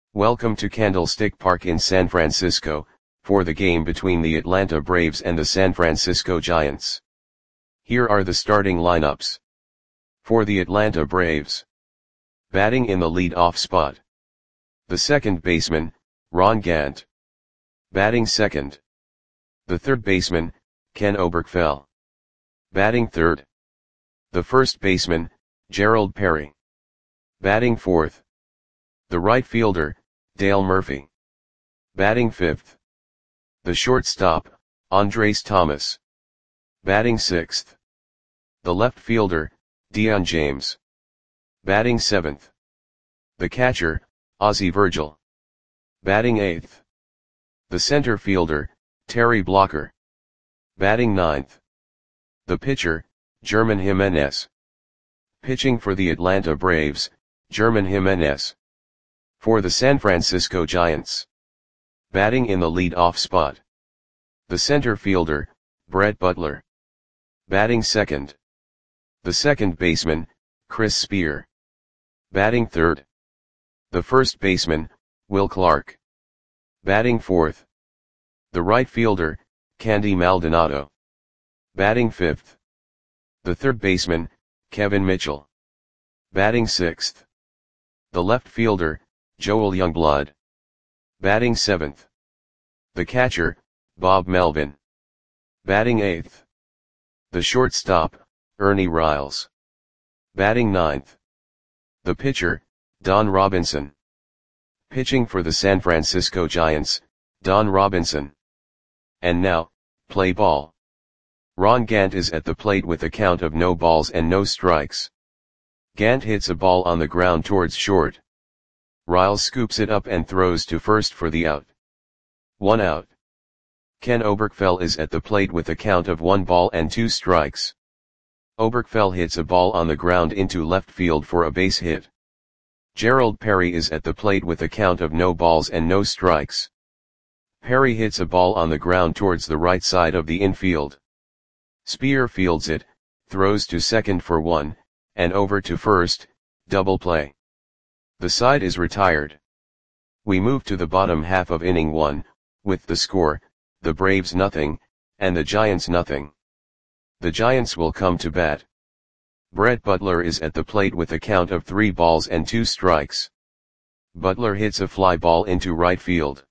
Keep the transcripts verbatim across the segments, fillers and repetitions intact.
Welcome to Candlestick Park in San Francisco, for the game between the Atlanta Braves and the San Francisco Giants. Here are the starting lineups. For the Atlanta Braves. Batting in the lead-off spot. The second baseman, Ron Gant. Batting second. The third baseman, Ken Oberkfell. Batting third. The first baseman, Gerald Perry. Batting fourth. The right fielder, Dale Murphy. Batting fifth. The shortstop, Andres Thomas. Batting sixth. The left fielder, Dion James. Batting seventh. The catcher, Ozzie Virgil. Batting eighth. The center fielder, Terry Blocker. Batting ninth. The pitcher, German Jimenez. Pitching for the Atlanta Braves, German Jimenez. For the San Francisco Giants. Batting in the lead-off spot. The center fielder, Brett Butler. Batting second. The second baseman, Chris Spear. Batting third. The first baseman, Will Clark. Batting fourth. The right fielder, Candy Maldonado. Batting fifth. The third baseman, Kevin Mitchell. Batting sixth. The left fielder, Joel Youngblood. Batting seventh. The catcher, Bob Melvin. Batting eighth. The shortstop, Ernie Riles. Batting ninth. The pitcher, Don Robinson. Pitching for the San Francisco Giants, Don Robinson. And now, play ball. Ron Gant is at the plate with a count of no balls and no strikes. Gant hits a ball on the ground towards short. Riles scoops it up and throws to first for the out. One out. Ken Oberkfell is at the plate with a count of one ball and two strikes. Oberkfell hits a ball on the ground into left field for a base hit. Gerald Perry is at the plate with a count of no balls and no strikes. Perry hits a ball on the ground towards the right side of the infield. Spear fields it, throws to second for one, and over to first, double play. The side is retired. We move to the bottom half of inning one, with the score, the Braves nothing, and the Giants nothing. The Giants will come to bat. Brett Butler is at the plate with a count of three balls and two strikes. Butler hits a fly ball into right field.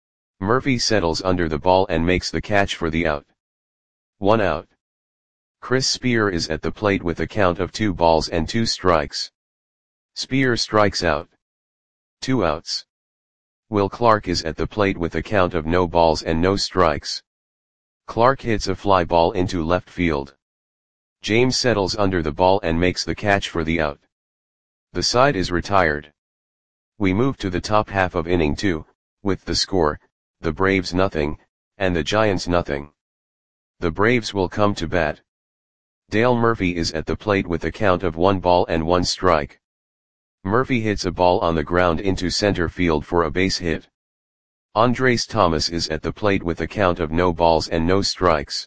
Murphy settles under the ball and makes the catch for the out. One out. Chris Spear is at the plate with a count of two balls and two strikes. Spear strikes out. Two outs. Will Clark is at the plate with a count of no balls and no strikes. Clark hits a fly ball into left field. James settles under the ball and makes the catch for the out. The side is retired. We move to the top half of inning two, with the score, the Braves nothing, and the Giants nothing. The Braves will come to bat. Dale Murphy is at the plate with a count of one ball and one strike. Murphy hits a ball on the ground into center field for a base hit. Andres Thomas is at the plate with a count of no balls and no strikes.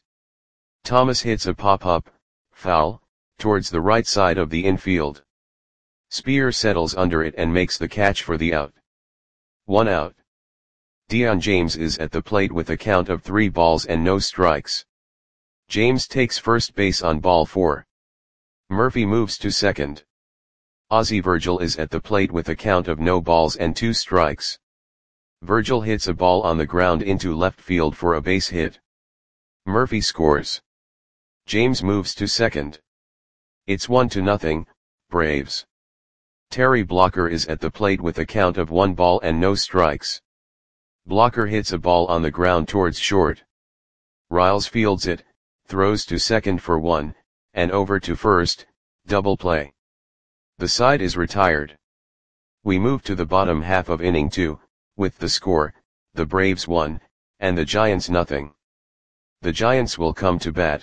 Thomas hits a pop-up, foul, towards the right side of the infield. Spear settles under it and makes the catch for the out. One out. Dion James is at the plate with a count of three balls and no strikes. James takes first base on ball four. Murphy moves to second. Ozzie Virgil is at the plate with a count of no balls and two strikes. Virgil hits a ball on the ground into left field for a base hit. Murphy scores. James moves to second. It's one to nothing, Braves. Terry Blocker is at the plate with a count of one ball and no strikes. Blocker hits a ball on the ground towards short. Riles fields it, throws to second for one, and over to first, double play. The side is retired. We move to the bottom half of inning two, with the score, the Braves one, and the Giants nothing. The Giants will come to bat.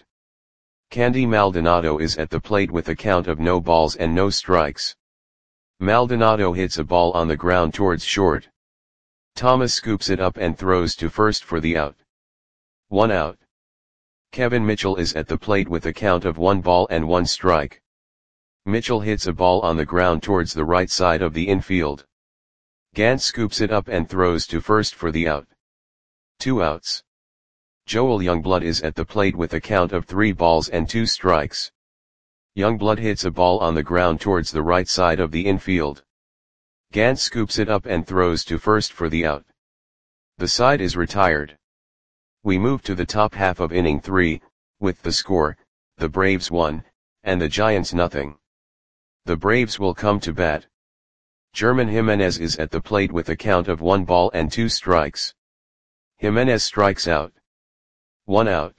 Candy Maldonado is at the plate with a count of no balls and no strikes. Maldonado hits a ball on the ground towards short. Thomas scoops it up and throws to first for the out. One out. Kevin Mitchell is at the plate with a count of one ball and one strike. Mitchell hits a ball on the ground towards the right side of the infield. Gant scoops it up and throws to first for the out. Two outs. Joel Youngblood is at the plate with a count of three balls and two strikes. Youngblood hits a ball on the ground towards the right side of the infield. Gant scoops it up and throws to first for the out. The side is retired. We move to the top half of inning three, with the score, the Braves one, and the Giants nothing. The Braves will come to bat. German Jimenez is at the plate with a count of one ball and two strikes. Jimenez strikes out. One out.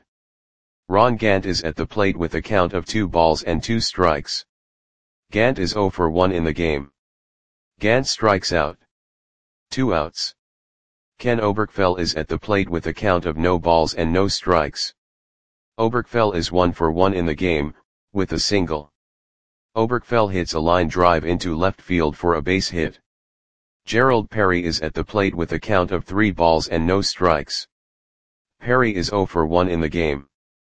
Ron Gant is at the plate with a count of two balls and two strikes. Gant is zero for one in the game. Gant strikes out. Two outs. Ken Oberkfell is at the plate with a count of no balls and no strikes. Oberkfell is one for one in the game, with a single. Oberkfell hits a line drive into left field for a base hit. Gerald Perry is at the plate with a count of three balls and no strikes. Perry is zero for one in the game.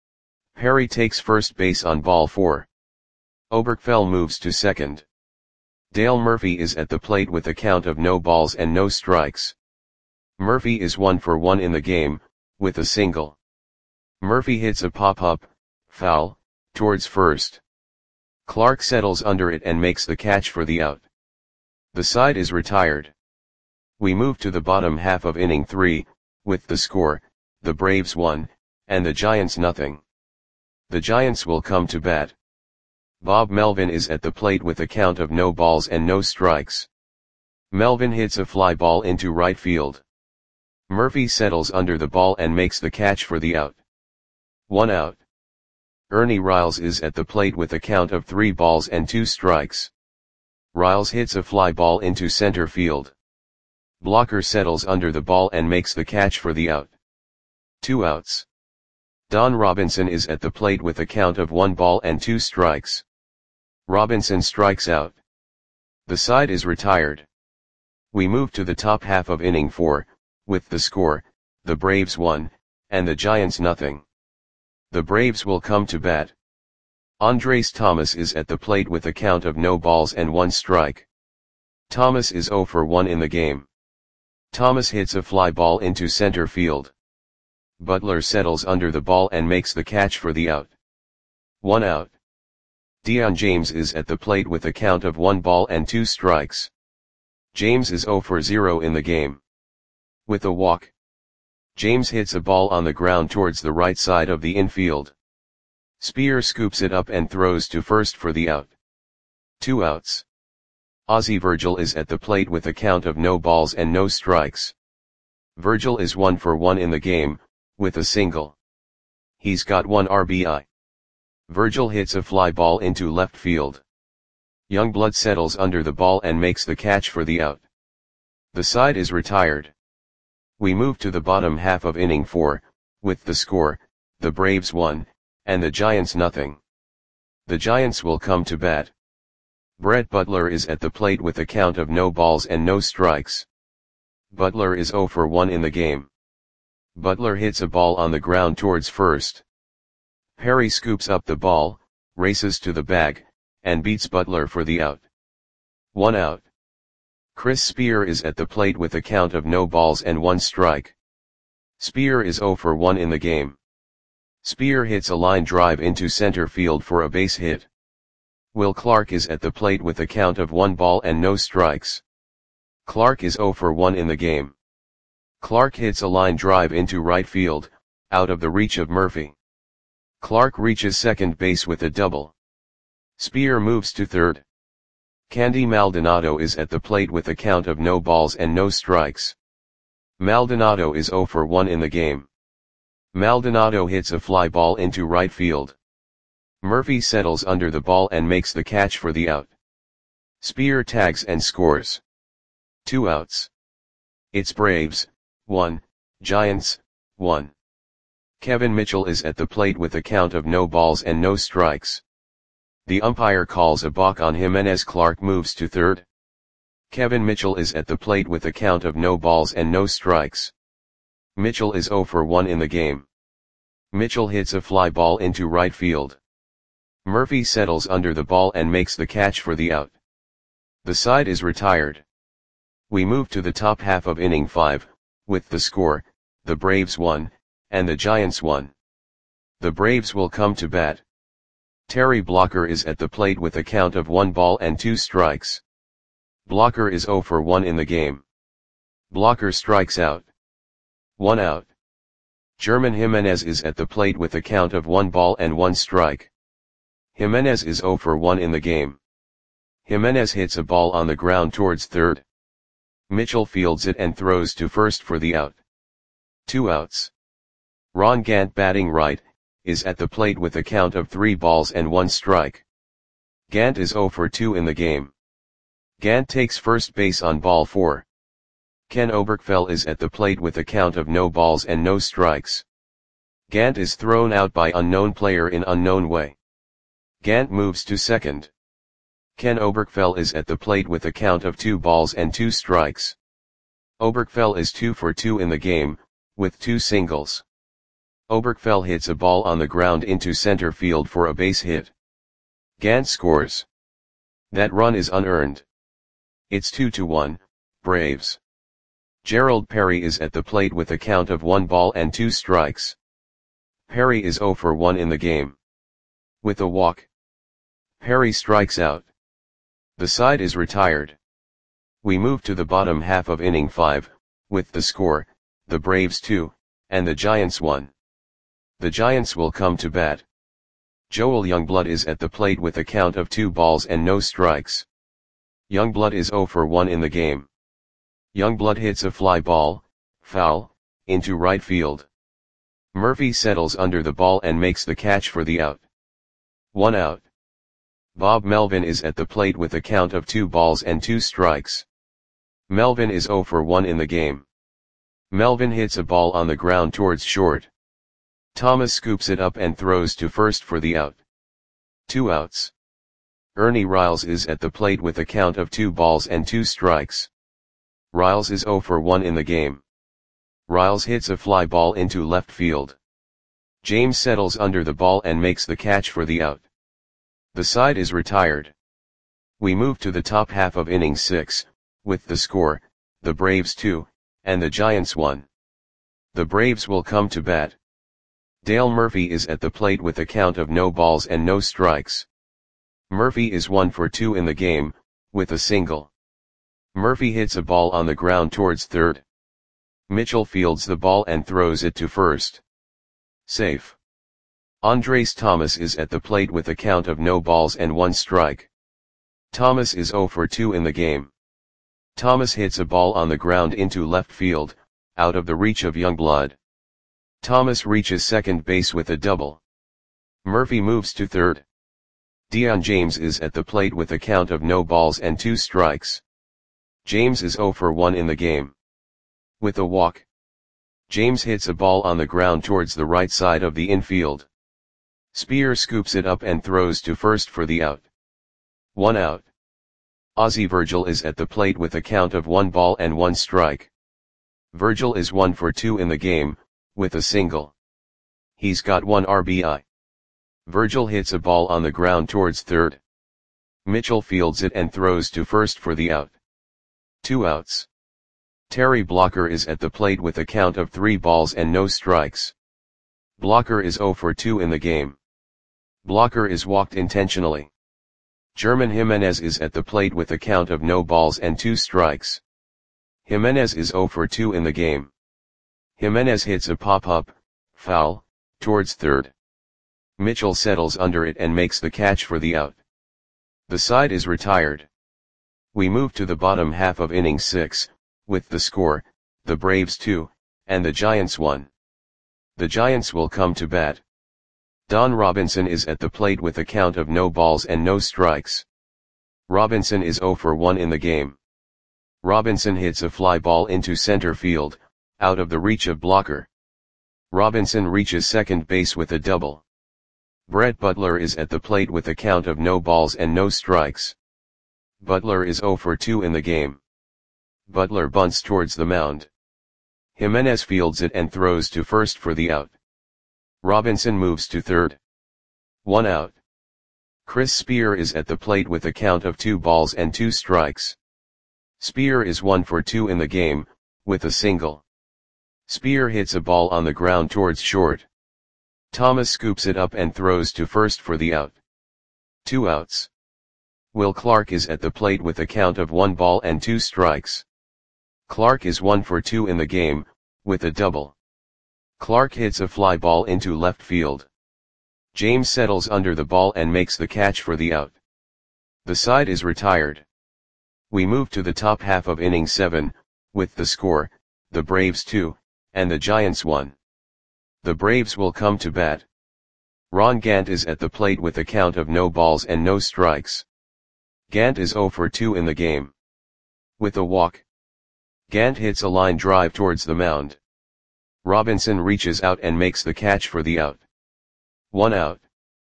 Perry takes first base on ball four. Oberkfell moves to second. Dale Murphy is at the plate with a count of no balls and no strikes. Murphy is one for one in the game, with a single. Murphy hits a pop-up, foul, towards first. Clark settles under it and makes the catch for the out. The side is retired. We move to the bottom half of inning three, with the score, the Braves one, and the Giants nothing. The Giants will come to bat. Bob Melvin is at the plate with a count of no balls and no strikes. Melvin hits a fly ball into right field. Murphy settles under the ball and makes the catch for the out. One out. Ernie Riles is at the plate with a count of three balls and two strikes. Riles hits a fly ball into center field. Blocker settles under the ball and makes the catch for the out. Two outs. Don Robinson is at the plate with a count of one ball and two strikes. Robinson strikes out. The side is retired. We move to the top half of inning four, with the score, the Braves one, and the Giants nothing. The Braves will come to bat. Andres Thomas is at the plate with a count of no balls and one strike. Thomas is zero for one in the game. Thomas hits a fly ball into center field. Butler settles under the ball and makes the catch for the out. One out. Dion James is at the plate with a count of one ball and two strikes. James is zero for zero in the game. With a walk. James hits a ball on the ground towards the right side of the infield. Spear scoops it up and throws to first for the out. Two outs. Ozzie Virgil is at the plate with a count of no balls and no strikes. Virgil is one for one in the game, with a single. He's got one R B I. Virgil hits a fly ball into left field. Youngblood settles under the ball and makes the catch for the out. The side is retired. We move to the bottom half of inning four, with the score, the Braves one, and the Giants nothing. The Giants will come to bat. Brett Butler is at the plate with a count of no balls and no strikes. Butler is zero for one in the game. Butler hits a ball on the ground towards first. Perry scoops up the ball, races to the bag, and beats Butler for the out. One out. Chris Spear is at the plate with a count of no balls and one strike. Spear is zero for one in the game. Spear hits a line drive into center field for a base hit. Will Clark is at the plate with a count of one ball and no strikes. Clark is zero for one in the game. Clark hits a line drive into right field, out of the reach of Murphy. Clark reaches second base with a double. Spear moves to third. Candy Maldonado is at the plate with a count of no balls and no strikes. Maldonado is zero for one in the game. Maldonado hits a fly ball into right field. Murphy settles under the ball and makes the catch for the out. Spear tags and scores. Two outs. It's Braves, one, Giants, one. Kevin Mitchell is at the plate with a count of no balls and no strikes. The umpire calls a balk on Jimenez. Clark moves to third. Kevin Mitchell is at the plate with a count of no balls and no strikes. Mitchell is zero for one in the game. Mitchell hits a fly ball into right field. Murphy settles under the ball and makes the catch for the out. The side is retired. We move to the top half of inning five, with the score, the Braves won, and the Giants won. The Braves will come to bat. Terry Blocker is at the plate with a count of one ball and two strikes. Blocker is oh for one in the game. Blocker strikes out. One out. German Jimenez is at the plate with a count of one ball and one strike. Jimenez is oh for one in the game. Jimenez hits a ball on the ground towards third. Mitchell fields it and throws to first for the out. Two outs. Ron Gant, batting right, is at the plate with a count of three balls and one strike. Gant is oh for two in the game. Gant takes first base on ball four. Ken Oberkfell is at the plate with a count of no balls and no strikes. Gant is thrown out by unknown player in unknown way. Gant moves to second. Ken Oberkfell is at the plate with a count of two balls and two strikes. Oberkfell is two for two in the game, with two singles. Oberkfell hits a ball on the ground into center field for a base hit. Gant scores. That run is unearned. It's two to one, Braves. Gerald Perry is at the plate with a count of one ball and two strikes. Perry is oh for one in the game. With a walk, Perry strikes out. The side is retired. We move to the bottom half of inning five, with the score, the Braves two, and the Giants one. The Giants will come to bat. Joel Youngblood is at the plate with a count of two balls and no strikes. Youngblood is oh for one in the game. Youngblood hits a fly ball, foul, into right field. Murphy settles under the ball and makes the catch for the out. One out. Bob Melvin is at the plate with a count of two balls and two strikes. Melvin is oh for one in the game. Melvin hits a ball on the ground towards short. Thomas scoops it up and throws to first for the out. Two outs. Ernie Riles is at the plate with a count of two balls and two strikes. Riles is oh for one in the game. Riles hits a fly ball into left field. James settles under the ball and makes the catch for the out. The side is retired. We move to the top half of inning six, with the score, the Braves two, and the Giants one. The Braves will come to bat. Dale Murphy is at the plate with a count of no balls and no strikes. Murphy is one for two in the game, with a single. Murphy hits a ball on the ground towards third. Mitchell fields the ball and throws it to first. Safe. Andres Thomas is at the plate with a count of no balls and one strike. Thomas is oh for two in the game. Thomas hits a ball on the ground into left field, out of the reach of Youngblood. Thomas reaches second base with a double. Murphy moves to third. Dion James is at the plate with a count of no balls and two strikes. James is oh for one in the game. With a walk, James hits a ball on the ground towards the right side of the infield. Spear scoops it up and throws to first for the out. One out. Ozzie Virgil is at the plate with a count of one ball and one strike. Virgil is one for two in the game, with a single. He's got one R B I. Virgil hits a ball on the ground towards third. Mitchell fields it and throws to first for the out. Two outs. Terry Blocker is at the plate with a count of three balls and no strikes. Blocker is oh for two in the game. Blocker is walked intentionally. German Jimenez is at the plate with a count of no balls and two strikes. Jimenez is oh for two in the game. Jimenez hits a pop-up, foul, towards third. Mitchell settles under it and makes the catch for the out. The side is retired. We move to the bottom half of inning six, with the score, the Braves two, and the Giants one. The Giants will come to bat. Don Robinson is at the plate with a count of no balls and no strikes. Robinson is oh for one in the game. Robinson hits a fly ball into center field, out of the reach of Blocker. Robinson reaches second base with a double. Brett Butler is at the plate with a count of no balls and no strikes. Butler is oh for two in the game. Butler bunts towards the mound. Jimenez fields it and throws to first for the out. Robinson moves to third. One out. Chris Spear is at the plate with a count of two balls and two strikes. Spear is one for two in the game, with a single. Spear hits a ball on the ground towards short. Thomas scoops it up and throws to first for the out. Two outs. Will Clark is at the plate with a count of one ball and two strikes. Clark is one for two in the game, with a double. Clark hits a fly ball into left field. James settles under the ball and makes the catch for the out. The side is retired. We move to the top half of inning seven, with the score, the Braves two, and the Giants one. The Braves will come to bat. Ron Gant is at the plate with a count of no balls and no strikes. Gant is zero for two in the game. With a walk. Gant hits a line drive towards the mound. Robinson reaches out and makes the catch for the out. One out.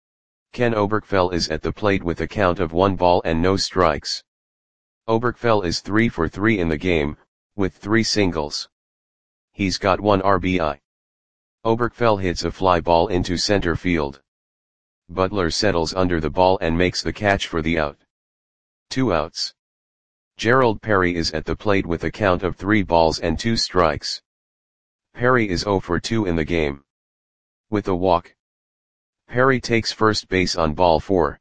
Ken Oberkfell is at the plate with a count of one ball and no strikes. Oberkfell is three for three in the game, with three singles. He's got one R B I. Oberkfell hits a fly ball into center field. Butler settles under the ball and makes the catch for the out. Two outs. Gerald Perry is at the plate with a count of three balls and two strikes. Perry is zero for two in the game. With a walk. Perry takes first base on ball four.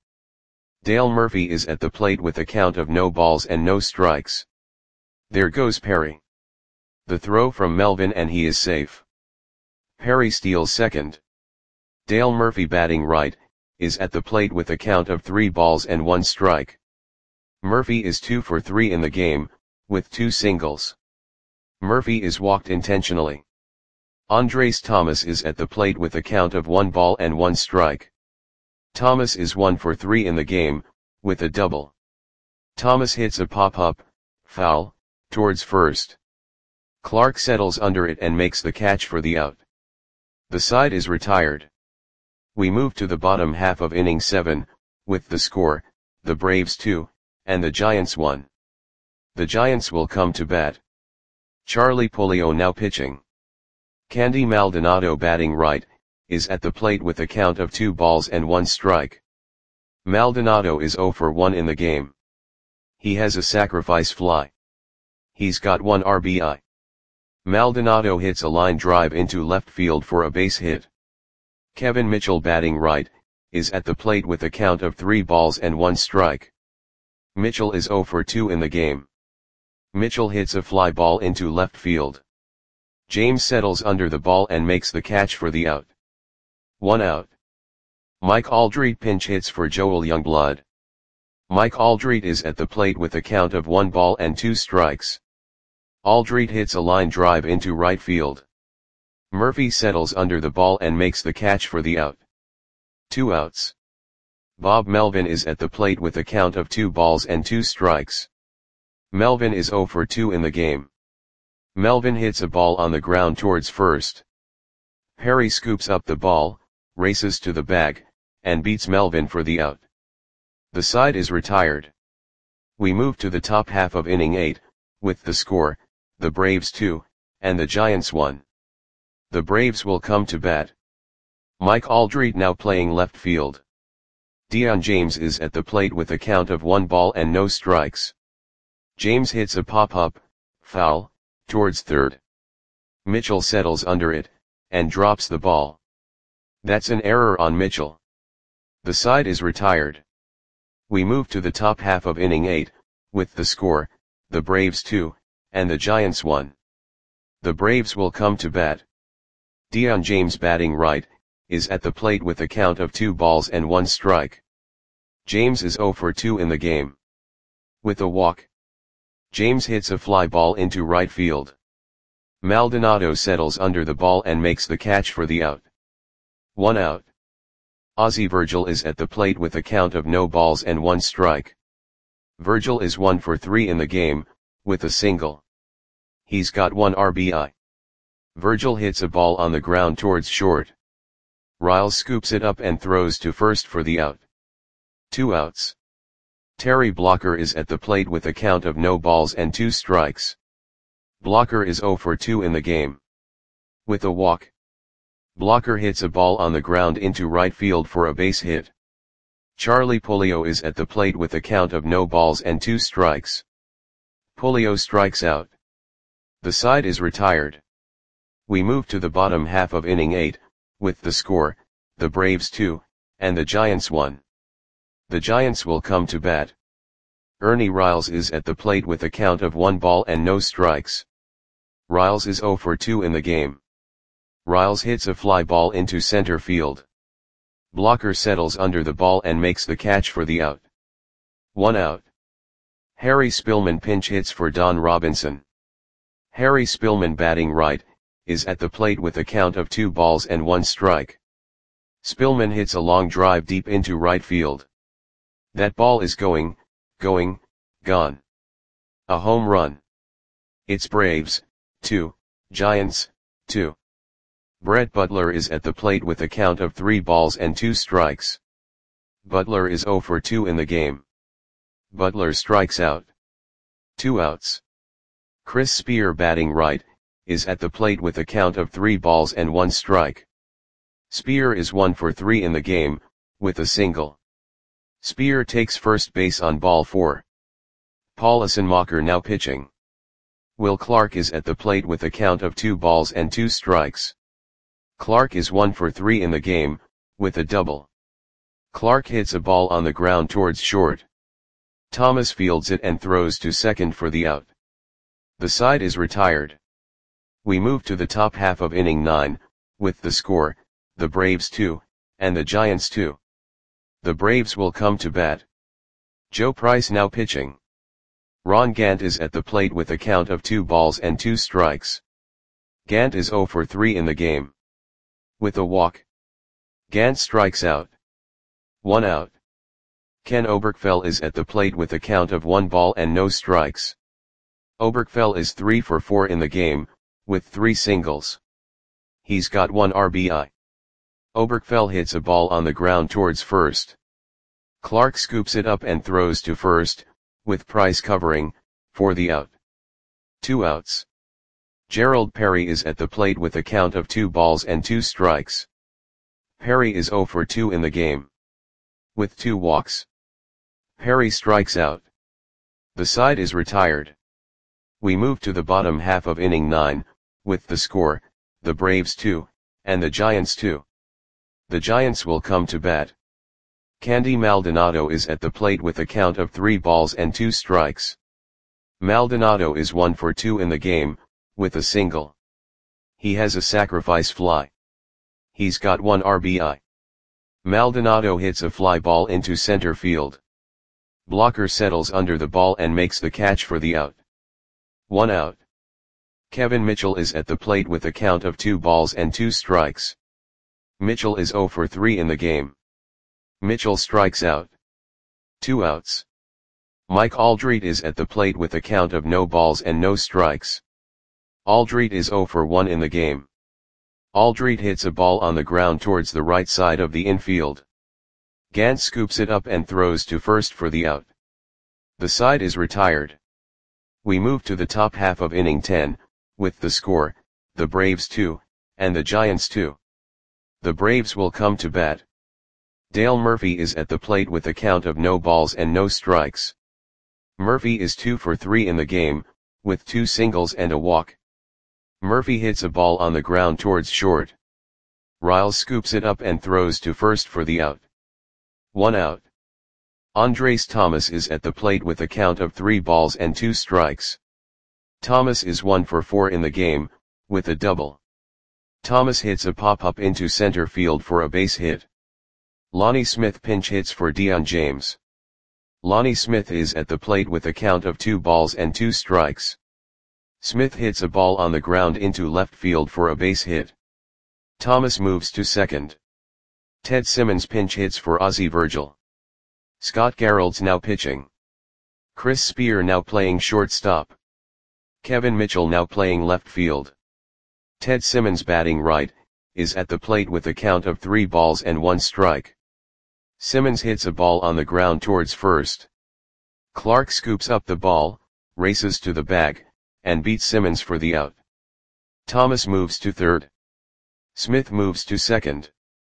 Dale Murphy is at the plate with a count of no balls and no strikes. There goes Perry. The throw from Melvin and he is safe. Perry steals second. Dale Murphy, batting right, is at the plate with a count of three balls and one strike. Murphy is two for three in the game, with two singles. Murphy is walked intentionally. Andres Thomas is at the plate with a count of one ball and one strike. Thomas is one for three in the game, with a double. Thomas hits a pop-up, foul, towards first. Clark settles under it and makes the catch for the out. The side is retired. We move to the bottom half of inning seven, with the score, the Braves two, and the Giants one. The Giants will come to bat. Charlie Polio now pitching. Candy Maldonado, batting right, is at the plate with a count of two balls and one strike. Maldonado is zero for one in the game. He has a sacrifice fly. He's got one R B I. Maldonado hits a line drive into left field for a base hit. Kevin Mitchell, batting right, is at the plate with a count of three balls and one strike. Mitchell is zero for two in the game. Mitchell hits a fly ball into left field. James settles under the ball and makes the catch for the out. One out. Mike Aldrete pinch hits for Joel Youngblood. Mike Aldrete is at the plate with a count of one ball and two strikes. Aldrete hits a line drive into right field. Murphy settles under the ball and makes the catch for the out. Two outs. Bob Melvin is at the plate with a count of two balls and two strikes. Melvin is zero for two in the game. Melvin hits a ball on the ground towards first. Perry scoops up the ball, races to the bag, and beats Melvin for the out. The side is retired. We move to the top half of inning eight, with the score, the Braves two, and the Giants one. The Braves will come to bat. Mike Aldrete now playing left field. Dion James is at the plate with a count of one ball and no strikes. James hits a pop-up, foul, towards third. Mitchell settles under it, and drops the ball. That's an error on Mitchell. The side is retired. We move to the top half of inning eight, with the score, the Braves two, and the Giants one. The Braves will come to bat. Dion James, batting right, is at the plate with a count of two balls and one strike. James is zero for two in the game. With a walk. James hits a fly ball into right field. Maldonado settles under the ball and makes the catch for the out. One out. Ozzie Virgil is at the plate with a count of no balls and one strike. Virgil is one for three in the game, with a single. He's got one R B I. Virgil hits a ball on the ground towards short. Riles scoops it up and throws to first for the out. Two outs. Terry Blocker is at the plate with a count of no balls and two strikes. Blocker is zero for two in the game. With a walk. Blocker hits a ball on the ground into right field for a base hit. Charlie Polio is at the plate with a count of no balls and two strikes. Julio strikes out. The side is retired. We move to the bottom half of inning eight, with the score, the Braves two, and the Giants one. The Giants will come to bat. Ernie Riles is at the plate with a count of one ball and no strikes. Riles is oh for two in the game. Riles hits a fly ball into center field. Blocker settles under the ball and makes the catch for the out. One out. Harry Spillman pinch hits for Don Robinson. Harry Spillman, batting right, is at the plate with a count of two balls and one strike. Spillman hits a long drive deep into right field. That ball is going, going, gone. A home run. It's Braves, two, Giants, two. Brett Butler is at the plate with a count of three balls and two strikes. Butler is oh for two in the game. Butler strikes out. Two outs. Chris Spear, batting right, is at the plate with a count of three balls and one strike. Spear is one for three in the game, with a single. Spear takes first base on ball four. Paul Assenmacher now pitching. Will Clark is at the plate with a count of two balls and two strikes. Clark is one for three in the game, with a double. Clark hits a ball on the ground towards short. Thomas fields it and throws to second for the out. The side is retired. We move to the top half of inning nine, with the score, the Braves two, and the Giants two. The Braves will come to bat. Joe Price now pitching. Ron Gant is at the plate with a count of two balls and two strikes. Gant is oh for three in the game. With a walk. Gant strikes out. One out. Ken Oberkfell is at the plate with a count of one ball and no strikes. Oberkfell is three for four in the game, with three singles. He's got one R B I. Oberkfell hits a ball on the ground towards first. Clark scoops it up and throws to first, with Price covering, for the out. Two outs. Gerald Perry is at the plate with a count of two balls and two strikes. Perry is oh for two in the game. With two walks. Perry strikes out. The side is retired. We move to the bottom half of inning nine, with the score, the Braves two, and the Giants two. The Giants will come to bat. Candy Maldonado is at the plate with a count of three balls and two strikes. Maldonado is one for two in the game, with a single. He has a sacrifice fly. He's got one R B I. Maldonado hits a fly ball into center field. Blocker settles under the ball and makes the catch for the out. One out. Kevin Mitchell is at the plate with a count of two balls and two strikes. Mitchell is oh for three in the game. Mitchell strikes out. Two outs. Mike Aldrete is at the plate with a count of no balls and no strikes. Aldrete is oh for one in the game. Aldrete hits a ball on the ground towards the right side of the infield. Gant scoops it up and throws to first for the out. The side is retired. We move to the top half of inning ten, with the score, the Braves two, and the Giants two. The Braves will come to bat. Dale Murphy is at the plate with a count of no balls and no strikes. Murphy is two for three in the game, with two singles and a walk. Murphy hits a ball on the ground towards short. Riles scoops it up and throws to first for the out. One out. Andres Thomas is at the plate with a count of three balls and two strikes. Thomas is one for four in the game, with a double. Thomas hits a pop-up into center field for a base hit. Lonnie Smith pinch hits for Dion James. Lonnie Smith is at the plate with a count of two balls and two strikes. Smith hits a ball on the ground into left field for a base hit. Thomas moves to second. Ted Simmons pinch hits for Ozzie Virgil. Scott Garrald's now pitching. Chris Spear now playing shortstop. Kevin Mitchell now playing left field. Ted Simmons, batting right, is at the plate with a count of three balls and one strike. Simmons hits a ball on the ground towards first. Clark scoops up the ball, races to the bag, and beats Simmons for the out. Thomas moves to third. Smith moves to second.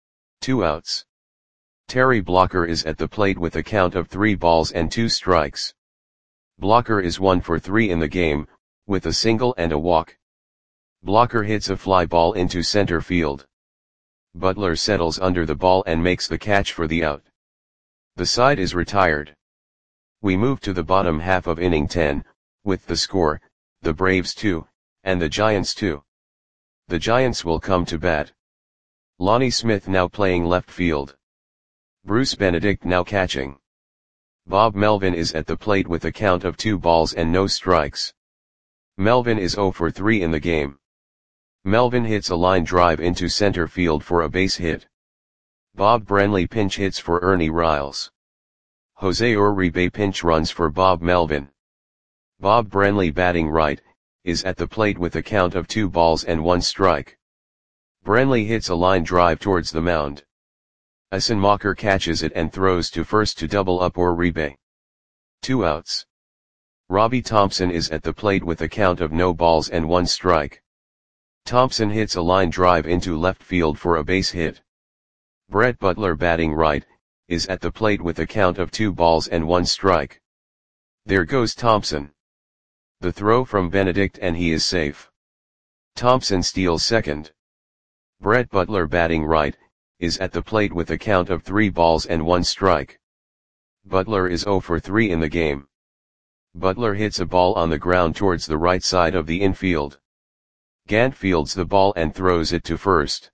Two outs. Terry Blocker is at the plate with a count of three balls and two strikes. Blocker is one for three in the game, with a single and a walk. Blocker hits a fly ball into center field. Butler settles under the ball and makes the catch for the out. The side is retired. We move to the bottom half of inning ten, with the score, the Braves two, and the Giants two. The Giants will come to bat. Lonnie Smith now playing left field. Bruce Benedict now catching. Bob Melvin is at the plate with a count of two balls and no strikes. Melvin is zero for three in the game. Melvin hits a line drive into center field for a base hit. Bob Brenly pinch hits for Ernie Riles. Jose Uribe pinch runs for Bob Melvin. Bob Brenly batting right, is at the plate with a count of two balls and one strike. Brenly hits a line drive towards the mound. Assenmacher catches it and throws to first to double up Uribe. Two outs. Robbie Thompson is at the plate with a count of no balls and one strike. Thompson hits a line drive into left field for a base hit. Brett Butler batting right, is at the plate with a count of two balls and one strike. There goes Thompson. The throw from Benedict and he is safe. Thompson steals second. Brett Butler batting right, is at the plate with a count of three balls and one strike. Butler is zero for three in the game. Butler hits a ball on the ground towards the right side of the infield. Gant fields the ball and throws it to first.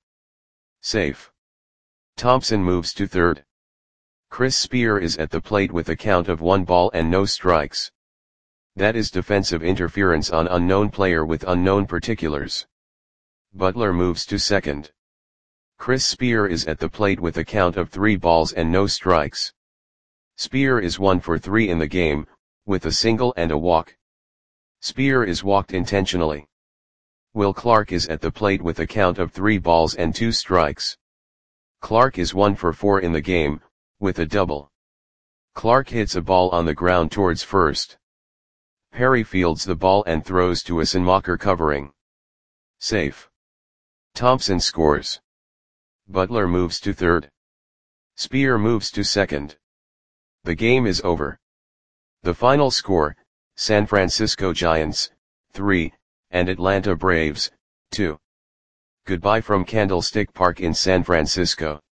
Safe. Thompson moves to third. Chris Spear is at the plate with a count of one ball and no strikes. That is defensive interference on unknown player with unknown particulars. Butler moves to second. Chris Spear is at the plate with a count of three balls and no strikes. Spear is one for three in the game, with a single and a walk. Spear is walked intentionally. Will Clark is at the plate with a count of three balls and two strikes. Clark is one for four in the game, with a double. Clark hits a ball on the ground towards first. Perry fields the ball and throws to Assenmacher covering. Safe. Thompson scores. Butler moves to third. Spear moves to second. The game is over. The final score, San Francisco Giants, three, and Atlanta Braves, two. Goodbye from Candlestick Park in San Francisco.